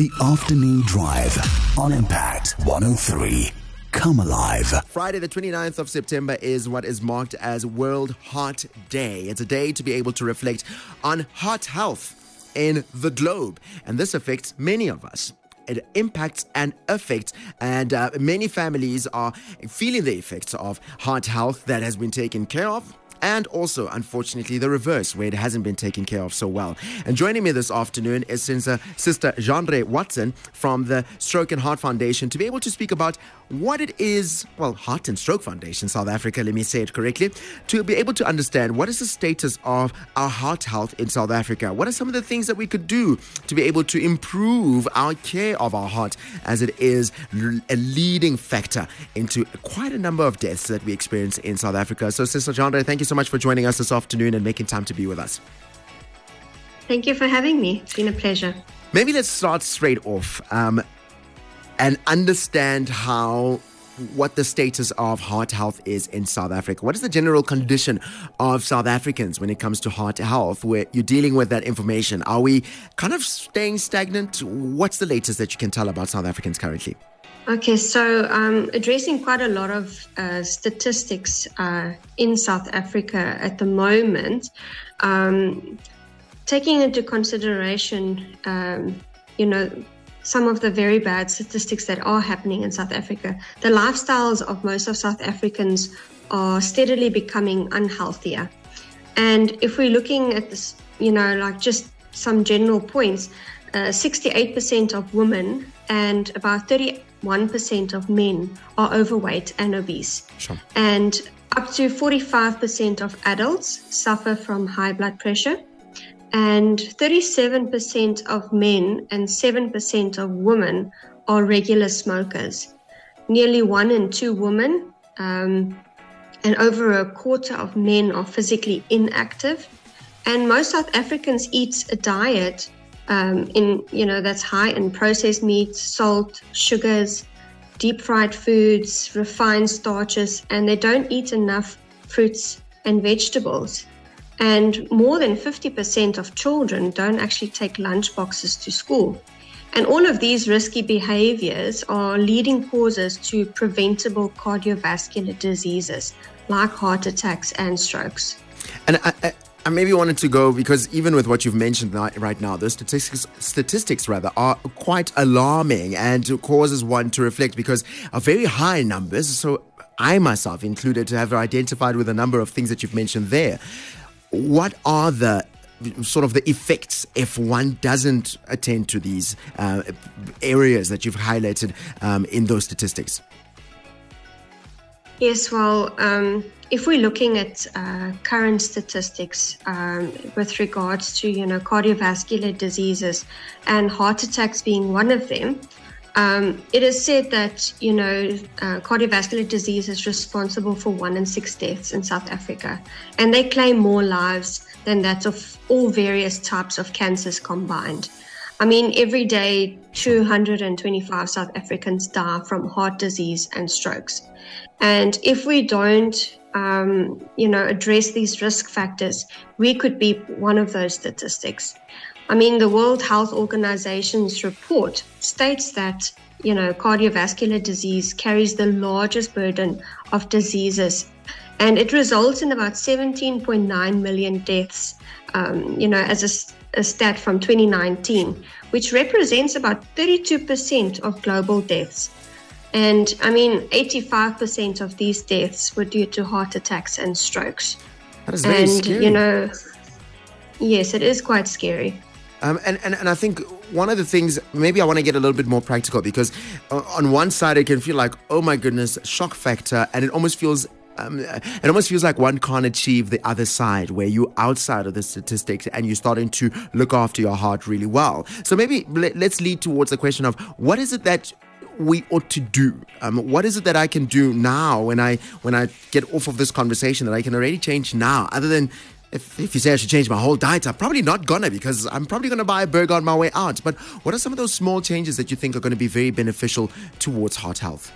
The Afternoon Drive on Impact 103. Come alive. Friday the 29th of September is what is marked as World Heart Day. It's a day to be able to reflect on heart health in the globe. And this affects many of us. It impacts and affects, and many families are feeling the effects of heart health that has been taken care of. And also, unfortunately, the reverse, where it hasn't been taken care of so well. And joining me this afternoon is Sister Jeanre Watson from the Stroke and Heart Foundation to be able to speak about what it is, Heart and Stroke Foundation South Africa, let me say it correctly, to be able to understand what is the status of our heart health in South Africa. What are some of the things that we could do to be able to improve our care of our heart, as it is a leading factor into quite a number of deaths that we experience in South Africa. So, Sister Jeanre, thank you so much for joining us this afternoon and making time to be with us. Thank you for having me. It's been a pleasure. Maybe let's start straight off and understand what the status of heart health is in South Africa. What is the general condition of South Africans when it comes to heart health, where you're dealing with that information? Are we kind of staying stagnant? What's the latest that you can tell about South Africans currently? Okay, so addressing quite a lot of statistics in South Africa at the moment, taking into consideration, some of the very bad statistics that are happening in South Africa. The lifestyles of most of South Africans are steadily becoming unhealthier. And if we're looking at this, just some general points, 68% of women and about 31% of men are overweight and obese. Sure. And up to 45% of adults suffer from high blood pressure. And 37% of men and 7% of women are regular smokers. Nearly 1 in 2 women and over a quarter of men are physically inactive. And most South Africans eat a diet that's high in processed meats, salt, sugars, deep fried foods, refined starches, and they don't eat enough fruits and vegetables. And more than 50% of children don't actually take lunch boxes to school. And all of these risky behaviors are leading causes to preventable cardiovascular diseases like heart attacks and strokes. And I maybe wanted to go, because even with what you've mentioned right now, the statistics are quite alarming and causes one to reflect, because of very high numbers. So I myself included have identified with a number of things that you've mentioned there. What are the sort of the effects if one doesn't attend to these areas that you've highlighted in those statistics? Yes, if we're looking at current statistics with regards to, cardiovascular diseases and heart attacks being one of them, it is said that, cardiovascular disease is responsible for 1 in 6 deaths in South Africa. And they claim more lives than that of all various types of cancers combined. I mean, every day, 225 South Africans die from heart disease and strokes. And if we don't, address these risk factors, we could be one of those statistics. I mean, the World Health Organization's report states that, cardiovascular disease carries the largest burden of diseases, and it results in about 17.9 million deaths, as a stat from 2019, which represents about 32% of global deaths. And 85% of these deaths were due to heart attacks and strokes. That is very scary. Yes, it is quite scary. And I think one of the things, maybe I want to get a little bit more practical, because on one side it can feel like, oh my goodness, shock factor, and it almost feels like one can't achieve the other side, where you're outside of the statistics and you're starting to look after your heart really well. So maybe let's lead towards the question of, what is it that we ought to do? What is it that I can do now when I get off of this conversation that I can already change now, other than if you say I should change my whole diet? I'm probably not gonna, because I'm probably gonna buy a burger on my way out. But what are some of those small changes that you think are going to be very beneficial towards heart health?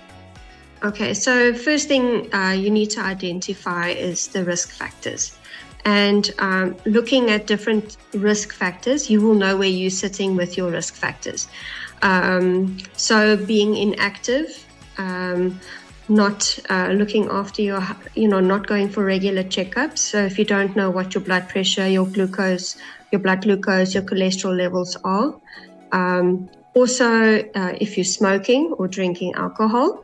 Okay, so first thing you need to identify is the risk factors. And looking at different risk factors, you will know where you're sitting with your risk factors. So being inactive, not looking after not going for regular checkups. So if you don't know what your blood pressure, your glucose, your blood glucose, your cholesterol levels are. Also, if you're smoking or drinking alcohol.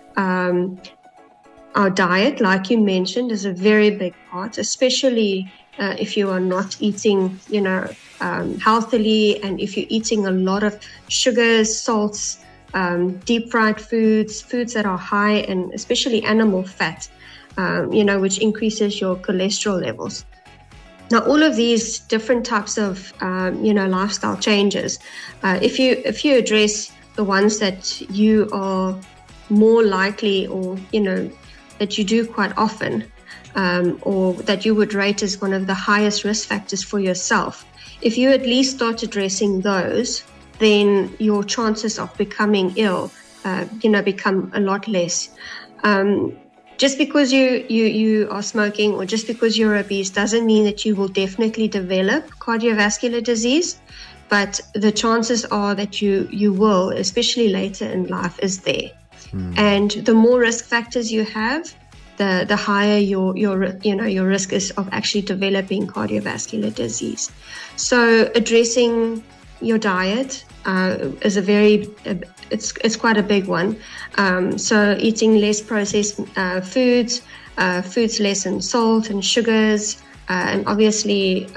Our diet, like you mentioned, is a very big part, especially if you are not eating, healthily, and if you're eating a lot of sugars, salts, deep fried foods that are high and especially animal fat, which increases your cholesterol levels. Now, all of these different types of, lifestyle changes, if you address the ones that you are more likely or, that you do quite often, or that you would rate as one of the highest risk factors for yourself, if you at least start addressing those, then your chances of becoming ill, become a lot less. Just because you are smoking or just because you're obese doesn't mean that you will definitely develop cardiovascular disease, but the chances are that you will, especially later in life, is there. And the more risk factors you have, the higher your risk is of actually developing cardiovascular disease. So addressing your diet is it's quite a big one. So eating less processed foods less in salt and sugars, and obviously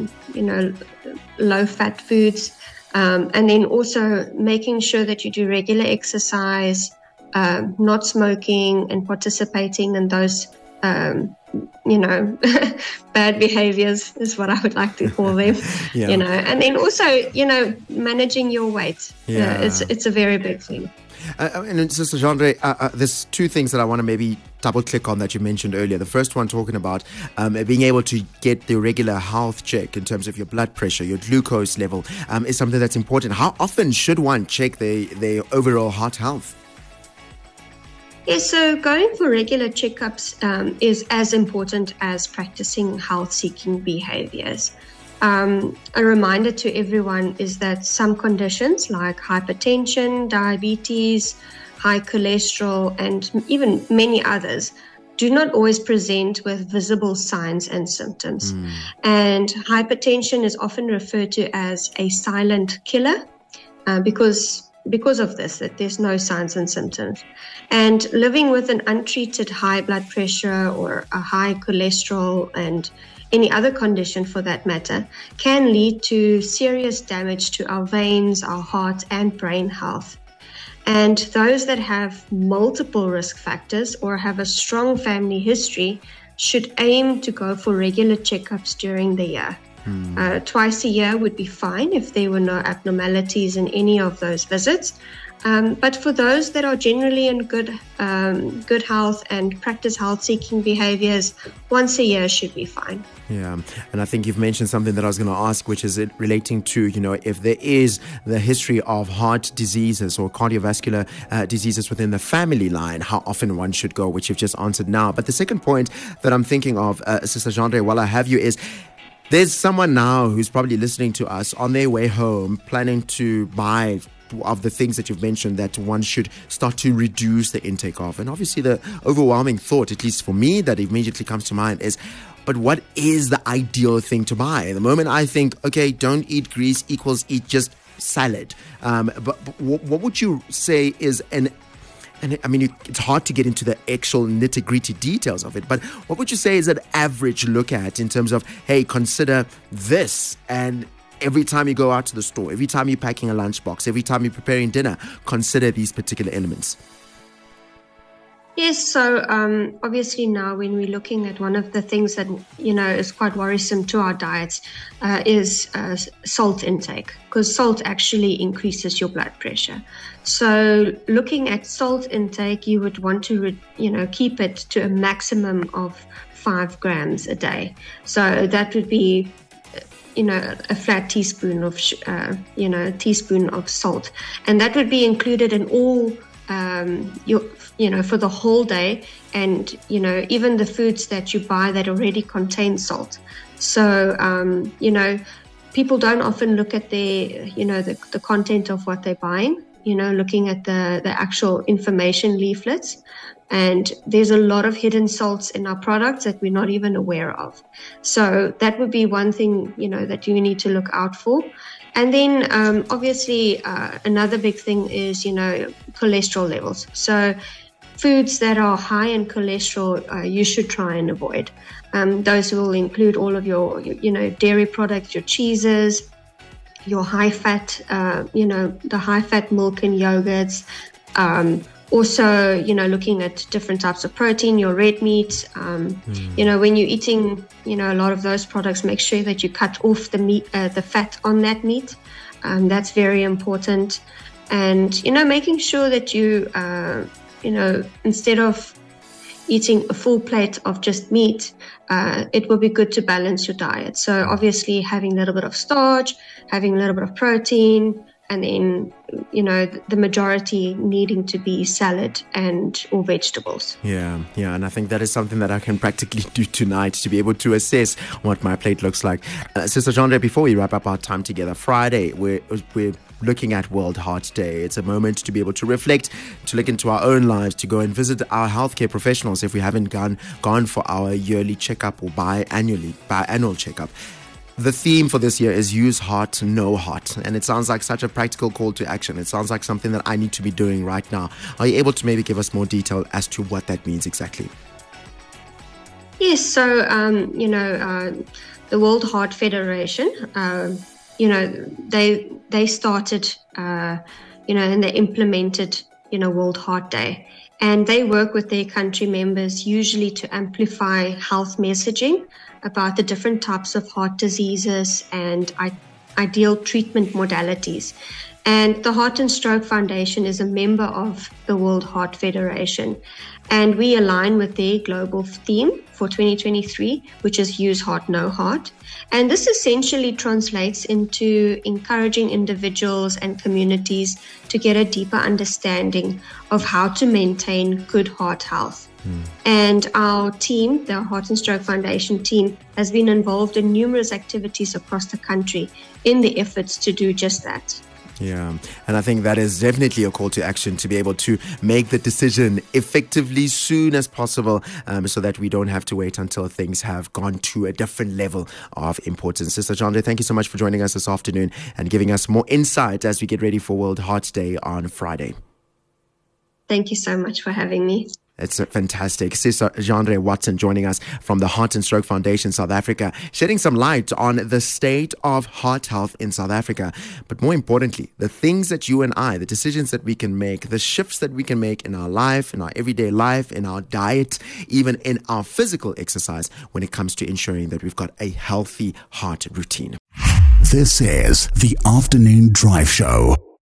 low fat foods, and then also making sure that you do regular exercise. Not smoking and participating in those, bad behaviors is what I would like to call them, Yeah. and then also, managing your weight. Yeah. It's a very big thing. And Sister Jandre, there's two things that I want to maybe double click on that you mentioned earlier. The first one talking about being able to get the regular health check in terms of your blood pressure, your glucose level, is something that's important. How often should one check their overall heart health? Yes, so going for regular checkups is as important as practicing health-seeking behaviors. A reminder to everyone is that some conditions like hypertension, diabetes, high cholesterol, and even many others do not always present with visible signs and symptoms. And hypertension is often referred to as a silent killer because of this, that there's no signs and symptoms. And living with an untreated high blood pressure or a high cholesterol and any other condition for that matter can lead to serious damage to our veins, our heart, and brain health. And those that have multiple risk factors or have a strong family history should aim to go for regular checkups during the year. Twice a year would be fine if there were no abnormalities in any of those visits. But for those that are generally in good health and practice health-seeking behaviors, once a year should be fine. Yeah, and I think you've mentioned something that I was going to ask, which is it relating to, if there is the history of heart diseases or cardiovascular diseases within the family line, how often one should go, which you've just answered now. But the second point that I'm thinking of, Sister Jandre, while I have you, is there's someone now who's probably listening to us on their way home, planning to buy of the things that you've mentioned that one should start to reduce the intake of. And obviously the overwhelming thought, at least for me, that immediately comes to mind is, but what is the ideal thing to buy? The moment I think, okay, don't eat grease equals eat just salad. But what would you say is and I mean, it's hard to get into the actual nitty-gritty details of it, but what would you say is an average look at in terms of, hey, consider this, and every time you go out to the store, every time you're packing a lunchbox, every time you're preparing dinner, consider these particular elements? Yes, so obviously now when we're looking at one of the things that, is quite worrisome to our diets is salt intake, because salt actually increases your blood pressure. So looking at salt intake, you would want to, keep it to a maximum of 5 grams a day. So that would be a flat teaspoon of, teaspoon of salt. And that would be included in all for the whole day, and even the foods that you buy that already contain salt. So people don't often look at the content of what they're buying. Looking at the actual information leaflets, and there's a lot of hidden salts in our products that we're not even aware of. So that would be one thing that you need to look out for. And then obviously another big thing is cholesterol levels. So foods that are high in cholesterol you should try and avoid. Those will include all of your dairy products, your cheeses, your high fat, the high fat milk and yogurts. Also, looking at different types of protein, your red meat. When you're eating, a lot of those products, make sure that you cut off the meat, the fat on that meat. That's very important. And, making sure that you, instead of eating a full plate of just meat, it will be good to balance your diet. So obviously having a little bit of starch, having a little bit of protein, and then, the majority needing to be salad or vegetables. Yeah. And I think that is something that I can practically do tonight to be able to assess what my plate looks like. Sister Jandre, before we wrap up our time together, Friday, we're looking at World Heart Day. It's a moment to be able to reflect, to look into our own lives, to go and visit our healthcare professionals if we haven't gone for our yearly checkup or biannual checkup. The theme for this year is use heart, know heart. And it sounds like such a practical call to action. It sounds like something that I need to be doing right now. Are you able to maybe give us more detail as to what that means exactly? Yes. So, the World Heart Federation, they started, and they implemented, World Heart Day. And they work with their country members usually to amplify health messaging about the different types of heart diseases and ideal treatment modalities. And the Heart and Stroke Foundation is a member of the World Heart Federation. And we align with their global theme for 2023, which is Use Heart, Know Heart. And this essentially translates into encouraging individuals and communities to get a deeper understanding of how to maintain good heart health. And our team, the Heart and Stroke Foundation team, has been involved in numerous activities across the country in the efforts to do just that. Yeah, and I think that is definitely a call to action to be able to make the decision effectively soon as possible, so that we don't have to wait until things have gone to a different level of importance. Sister Jandre, thank you so much for joining us this afternoon and giving us more insight as we get ready for World Heart Day on Friday. Thank you so much for having me. It's fantastic. Sister Jandre Watson joining us from the Heart and Stroke Foundation South Africa, shedding some light on the state of heart health in South Africa. But more importantly, the things that you and I, the decisions that we can make, the shifts that we can make in our life, in our everyday life, in our diet, even in our physical exercise when it comes to ensuring that we've got a healthy heart routine. This is the Afternoon Drive Show.